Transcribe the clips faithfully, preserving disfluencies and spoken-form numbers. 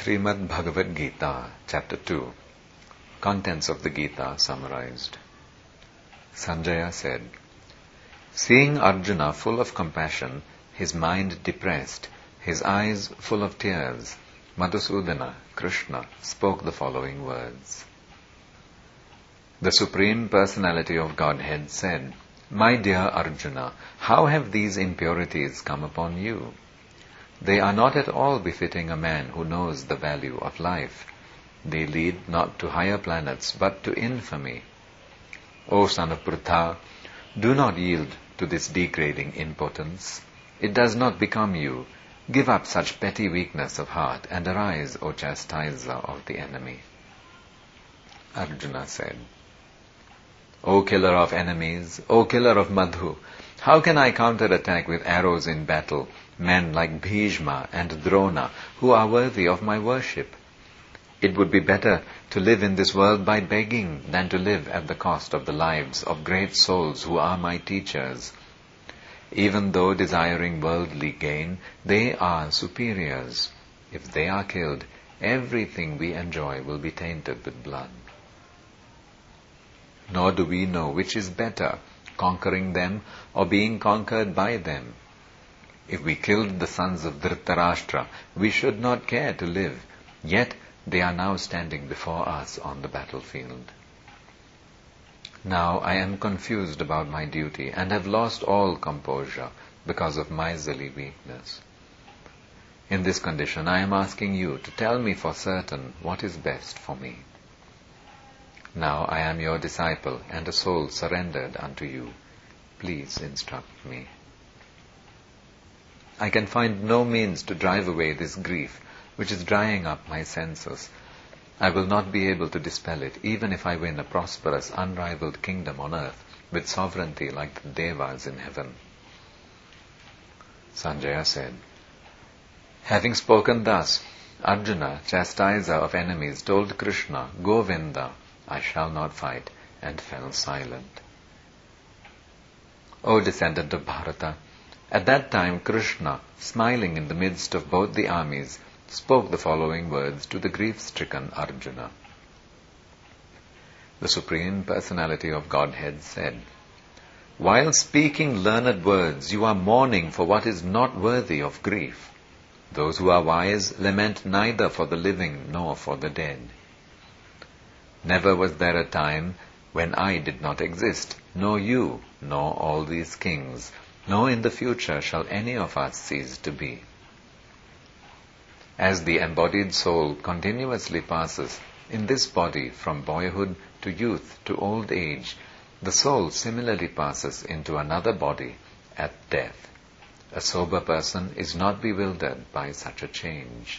Srimad Bhagavad Gita, Chapter two. Contents of the Gita summarized. Sanjaya said, seeing Arjuna full of compassion, his mind depressed, his eyes full of tears, Madhusudana, Krishna, spoke the following words. The Supreme Personality of Godhead said, My dear Arjuna, how have these impurities come upon you? They are not at all befitting a man who knows the value of life. They lead not to higher planets, but to infamy. O son of Pritha, do not yield to this degrading impotence. It does not become you. Give up such petty weakness of heart and arise, O chastiser of the enemy. Arjuna said, O killer of enemies, O killer of Madhu, how can I counterattack with arrows in battle men like Bhishma and Drona who are worthy of my worship? It would be better to live in this world by begging than to live at the cost of the lives of great souls who are my teachers. Even though desiring worldly gain, they are superiors. If they are killed, everything we enjoy will be tainted with blood. Nor do we know which is better, conquering them or being conquered by them. If we killed the sons of Dhritarashtra, we should not care to live, yet they are now standing before us on the battlefield. Now I am confused about my duty and have lost all composure because of miserly weakness. In this condition, I am asking you to tell me for certain what is best for me. Now I am your disciple and a soul surrendered unto you. Please instruct me. I can find no means to drive away this grief which is drying up my senses. I will not be able to dispel it, even if I win a prosperous, unrivaled kingdom on earth with sovereignty like the Devas in heaven. Sanjaya said, having spoken thus, Arjuna, chastiser of enemies, told Krishna, Govinda, I shall not fight, and fell silent. O descendant of Bharata, at that time Krishna, smiling in the midst of both the armies, spoke the following words to the grief-stricken Arjuna. The Supreme Personality of Godhead said, while speaking learned words, you are mourning for what is not worthy of grief. Those who are wise lament neither for the living nor for the dead. Never was there a time when I did not exist, nor you, nor all these kings, nor in the future shall any of us cease to be. As the embodied soul continuously passes in this body from boyhood to youth to old age, the soul similarly passes into another body at death. A sober person is not bewildered by such a change.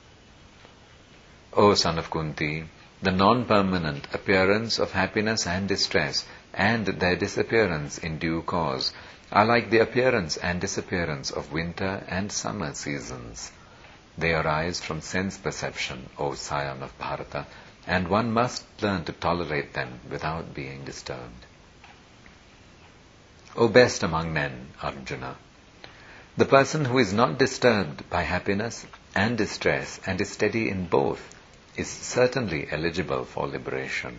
O son of Kunti, the non-permanent appearance of happiness and distress and their disappearance in due course are like the appearance and disappearance of winter and summer seasons. They arise from sense perception, O scion of Bharata, and one must learn to tolerate them without being disturbed. O best among men, Arjuna, the person who is not disturbed by happiness and distress and is steady in both is certainly eligible for liberation.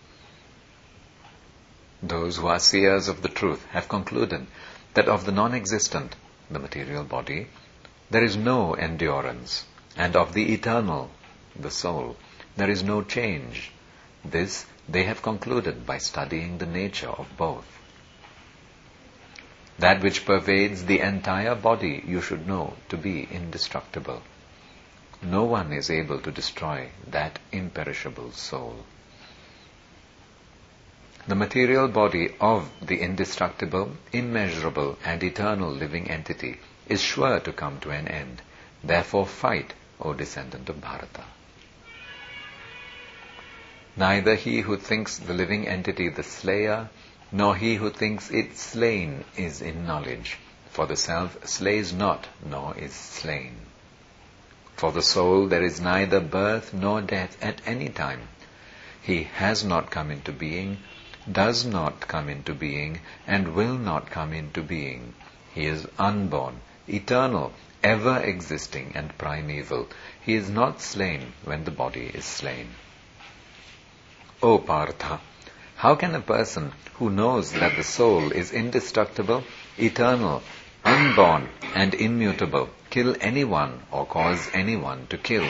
Those who are seers of the truth have concluded that of the non-existent, the material body, there is no endurance, and of the eternal, the soul, there is no change. This they have concluded by studying the nature of both. That which pervades the entire body you should know to be indestructible. No one is able to destroy that imperishable soul. The material body of the indestructible, immeasurable and eternal living entity is sure to come to an end. Therefore fight, O descendant of Bharata. Neither he who thinks the living entity the slayer, nor he who thinks it slain is in knowledge, for the self slays not, nor is slain. For the soul there is neither birth nor death at any time. He has not come into being, does not come into being, and will not come into being. He is unborn, eternal, ever existing and primeval. He is not slain when the body is slain. O Partha, how can a person who knows that the soul is indestructible, eternal, unborn and immutable kill anyone or cause anyone to kill?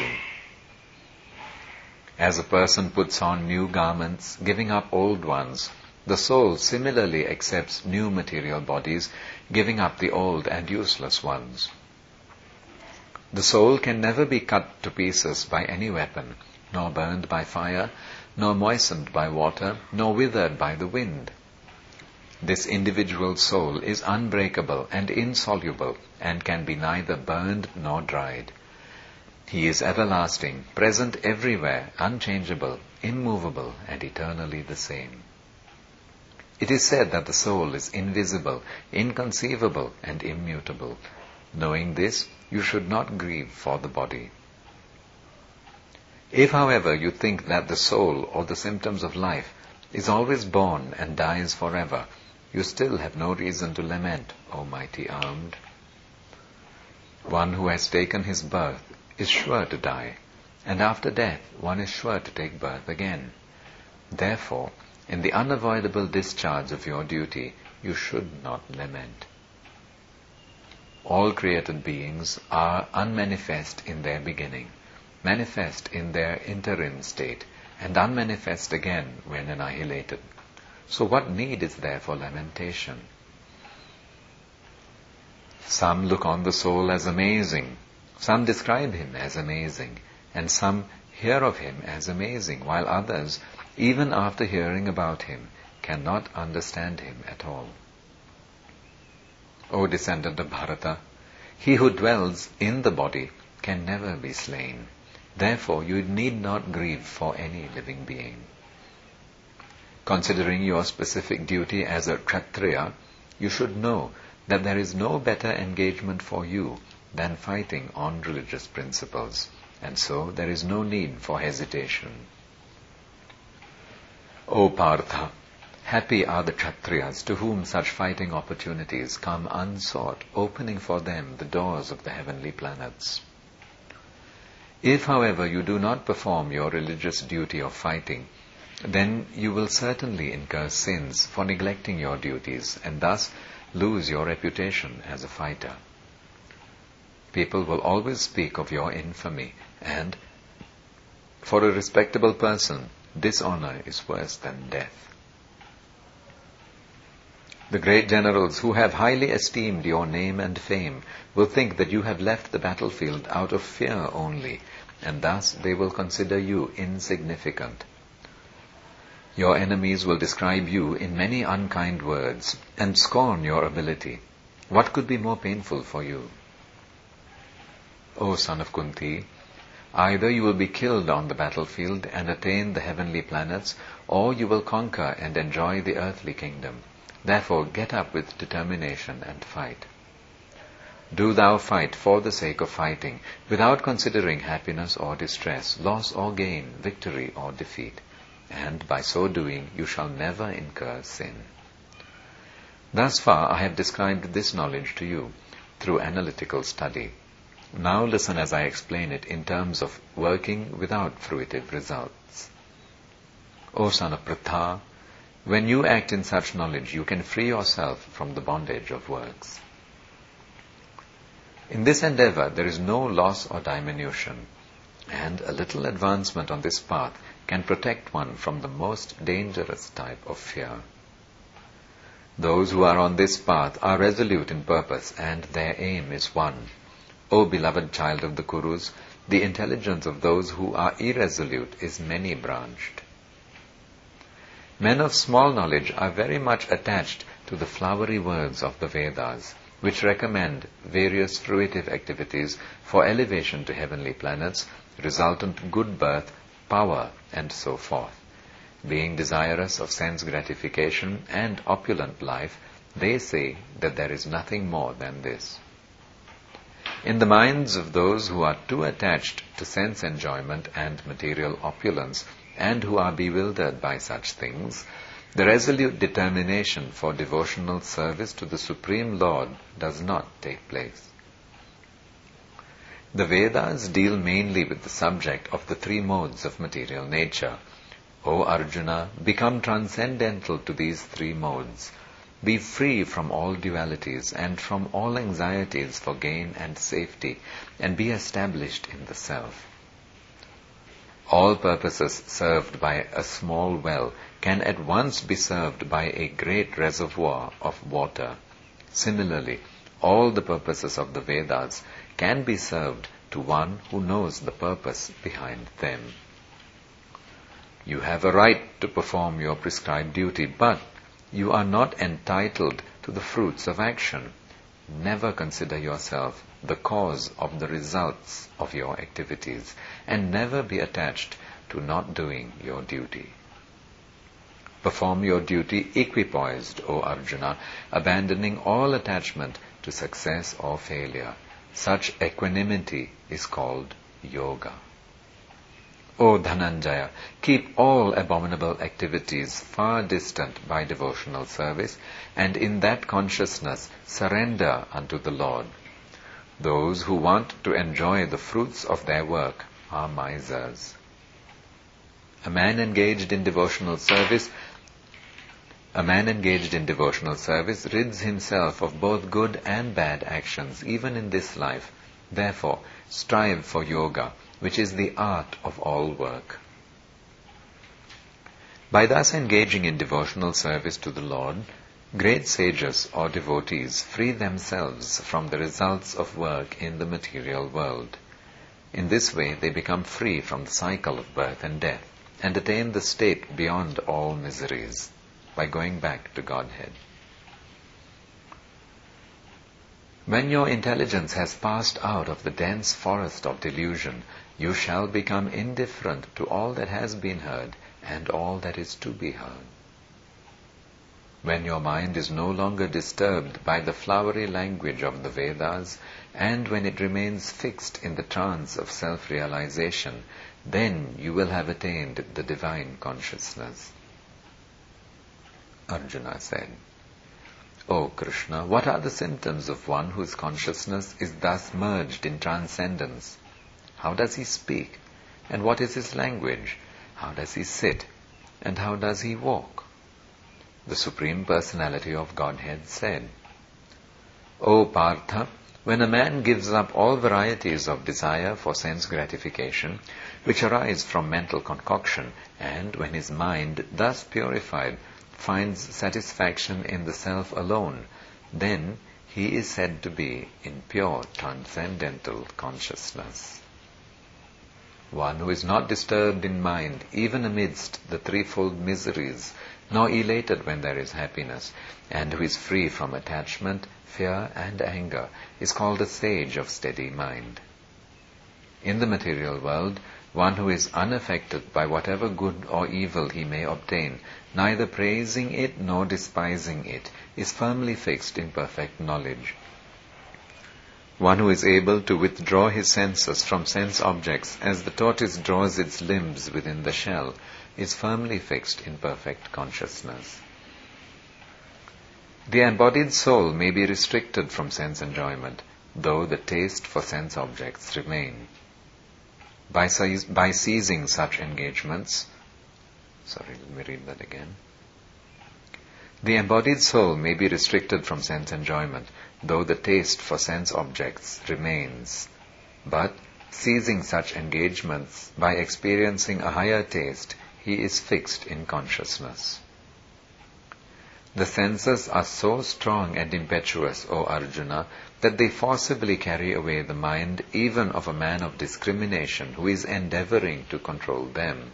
As a person puts on new garments, giving up old ones, the soul similarly accepts new material bodies, giving up the old and useless ones. The soul can never be cut to pieces by any weapon, nor burned by fire, nor moistened by water, nor withered by the wind. This individual soul is unbreakable and insoluble, and can be neither burned nor dried. He is everlasting, present everywhere, unchangeable, immovable, and eternally the same. It is said that the soul is invisible, inconceivable, and immutable. Knowing this, you should not grieve for the body. If, however, you think that the soul or the symptoms of life is always born and dies forever, you still have no reason to lament, O mighty armed. One who has taken his birth is sure to die, and after death one is sure to take birth again. Therefore, in the unavoidable discharge of your duty, you should not lament. All created beings are unmanifest in their beginning, manifest in their interim state, and unmanifest again when annihilated. So what need is there for lamentation? Some look on the soul as amazing, some describe him as amazing, and some hear of him as amazing, while others, even after hearing about him, cannot understand him at all. O descendant of Bharata, he who dwells in the body can never be slain. Therefore, you need not grieve for any living being. Considering your specific duty as a Kshatriya, you should know that there is no better engagement for you than fighting on religious principles, and so there is no need for hesitation. O Partha, happy are the Kshatriyas to whom such fighting opportunities come unsought, opening for them the doors of the heavenly planets. If, however, you do not perform your religious duty of fighting, then you will certainly incur sins for neglecting your duties and thus lose your reputation as a fighter. People will always speak of your infamy, and for a respectable person, dishonor is worse than death. The great generals who have highly esteemed your name and fame will think that you have left the battlefield out of fear only, and thus they will consider you insignificant. Your enemies will describe you in many unkind words and scorn your ability. What could be more painful for you? O son of Kunti, either you will be killed on the battlefield and attain the heavenly planets, or you will conquer and enjoy the earthly kingdom. Therefore, get up with determination and fight. Do thou fight for the sake of fighting, without considering happiness or distress, loss or gain, victory or defeat. And by so doing, you shall never incur sin. Thus far, I have described this knowledge to you through analytical study. Now listen as I explain it in terms of working without fruitive results. O son of Pritha, when you act in such knowledge, you can free yourself from the bondage of works. In this endeavor, there is no loss or diminution, and a little advancement on this path can protect one from the most dangerous type of fear. Those who are on this path are resolute in purpose, and their aim is one. O beloved child of the Kurus, the intelligence of those who are irresolute is many-branched. Men of small knowledge are very much attached to the flowery words of the Vedas, which recommend various fruitive activities for elevation to heavenly planets, resultant good birth, power, and so forth. Being desirous of sense gratification and opulent life, they say that there is nothing more than this. In the minds of those who are too attached to sense enjoyment and material opulence, and who are bewildered by such things, the resolute determination for devotional service to the Supreme Lord does not take place. The Vedas deal mainly with the subject of the three modes of material nature. O Arjuna, become transcendental to these three modes. Be free from all dualities and from all anxieties for gain and safety, and be established in the self. All purposes served by a small well can at once be served by a great reservoir of water. Similarly, all the purposes of the Vedas can be served to one who knows the purpose behind them. You have a right to perform your prescribed duty, but you are not entitled to the fruits of action. Never consider yourself the cause of the results of your activities, and never be attached to not doing your duty. Perform your duty equipoised, O Arjuna, abandoning all attachment to success or failure. Such equanimity is called yoga. O Dhananjaya, keep all abominable activities far distant by devotional service, and in that consciousness surrender unto the Lord. Those who want to enjoy the fruits of their work are misers. A man engaged in devotional service A man engaged in devotional service rids himself of both good and bad actions, even in this life. Therefore, strive for yoga, which is the art of all work. By thus engaging in devotional service to the Lord, great sages or devotees free themselves from the results of work in the material world. In this way, they become free from the cycle of birth and death, and attain the state beyond all miseries, by going back to Godhead. When your intelligence has passed out of the dense forest of delusion, you shall become indifferent to all that has been heard and all that is to be heard. When your mind is no longer disturbed by the flowery language of the Vedas, and when it remains fixed in the trance of self-realization, then you will have attained the divine consciousness. Arjuna said, O Krishna, what are the symptoms of one whose consciousness is thus merged in transcendence? How does he speak? And what is his language? How does he sit? And how does he walk? The Supreme Personality of Godhead said, O Partha, when a man gives up all varieties of desire for sense gratification, which arise from mental concoction, and when his mind, thus purified, finds satisfaction in the self alone, then he is said to be in pure transcendental consciousness. One who is not disturbed in mind even amidst the threefold miseries, nor elated when there is happiness, and who is free from attachment, fear and anger, is called a sage of steady mind. In the material world, one who is unaffected by whatever good or evil he may obtain, neither praising it nor despising it, is firmly fixed in perfect knowledge. One who is able to withdraw his senses from sense objects as the tortoise draws its limbs within the shell, is firmly fixed in perfect consciousness. The embodied soul may be restricted from sense enjoyment, though the taste for sense objects remain. By, by seizing such engagements, sorry, let me read that again. The embodied soul may be restricted from sense enjoyment, though the taste for sense objects remains. But, seizing such engagements, by experiencing a higher taste, he is fixed in consciousness. The senses are so strong and impetuous, O Arjuna, that they forcibly carry away the mind even of a man of discrimination who is endeavoring to control them.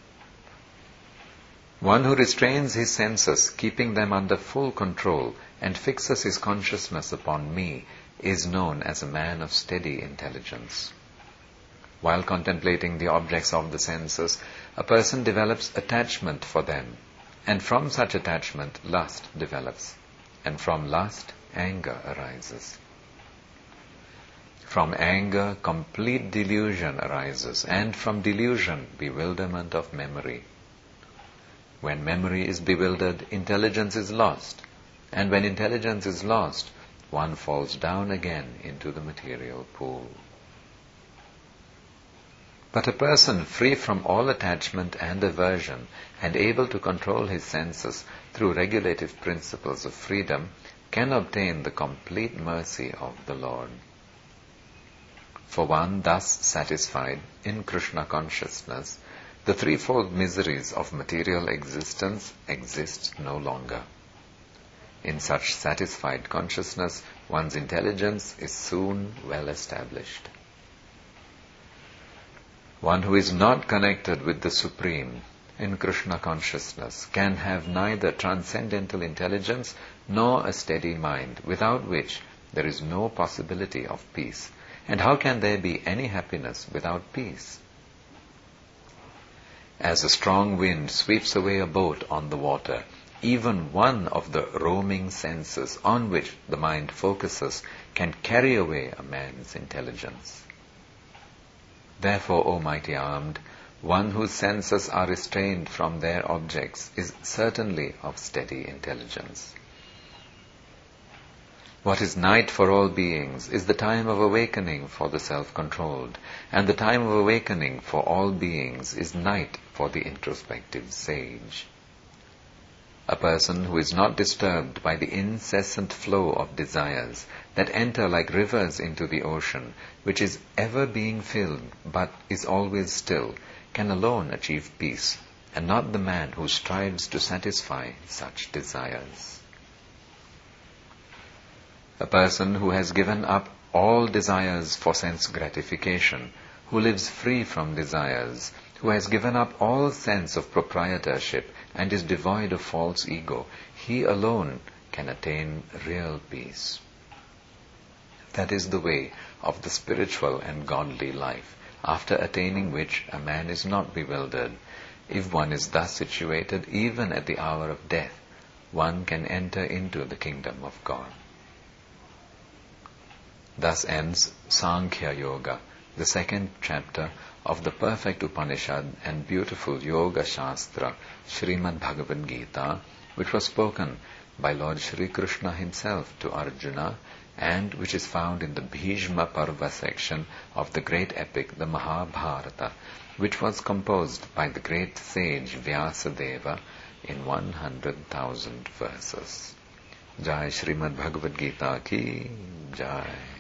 One who restrains his senses, keeping them under full control, and fixes his consciousness upon me, is known as a man of steady intelligence. While contemplating the objects of the senses, a person develops attachment for them, and from such attachment lust develops, and from lust anger arises. From anger complete delusion arises, and from delusion bewilderment of memory. When memory is bewildered, intelligence is lost, and when intelligence is lost, one falls down again into the material pool. But a person free from all attachment and aversion and able to control his senses through regulative principles of freedom can obtain the complete mercy of the Lord. For one thus satisfied in Krishna consciousness, the threefold miseries of material existence exist no longer. In such satisfied consciousness, one's intelligence is soon well established. One who is not connected with the Supreme in Krishna consciousness can have neither transcendental intelligence nor a steady mind, without which there is no possibility of peace. And how can there be any happiness without peace? As a strong wind sweeps away a boat on the water, even one of the roaming senses on which the mind focuses can carry away a man's intelligence. Therefore, O mighty armed, one whose senses are restrained from their objects is certainly of steady intelligence. What is night for all beings is the time of awakening for the self-controlled, and the time of awakening for all beings is night for the introspective sage. A person who is not disturbed by the incessant flow of desires that enter like rivers into the ocean, which is ever being filled but is always still, can alone achieve peace, and not the man who strives to satisfy such desires. A person who has given up all desires for sense gratification, who lives free from desires, who has given up all sense of proprietorship and is devoid of false ego, he alone can attain real peace. That is the way of the spiritual and godly life, after attaining which a man is not bewildered. If one is thus situated, even at the hour of death, one can enter into the kingdom of God. Thus ends Sankhya Yoga, the second chapter of the perfect Upanishad and beautiful Yoga Shastra, Srimad Bhagavad Gita, which was spoken by Lord Shri Krishna himself to Arjuna, and which is found in the Bhishma Parva section of the great epic, the Mahabharata, which was composed by the great sage Vyasadeva in one hundred thousand verses. Jai Srimad Bhagavad Gita ki Jai.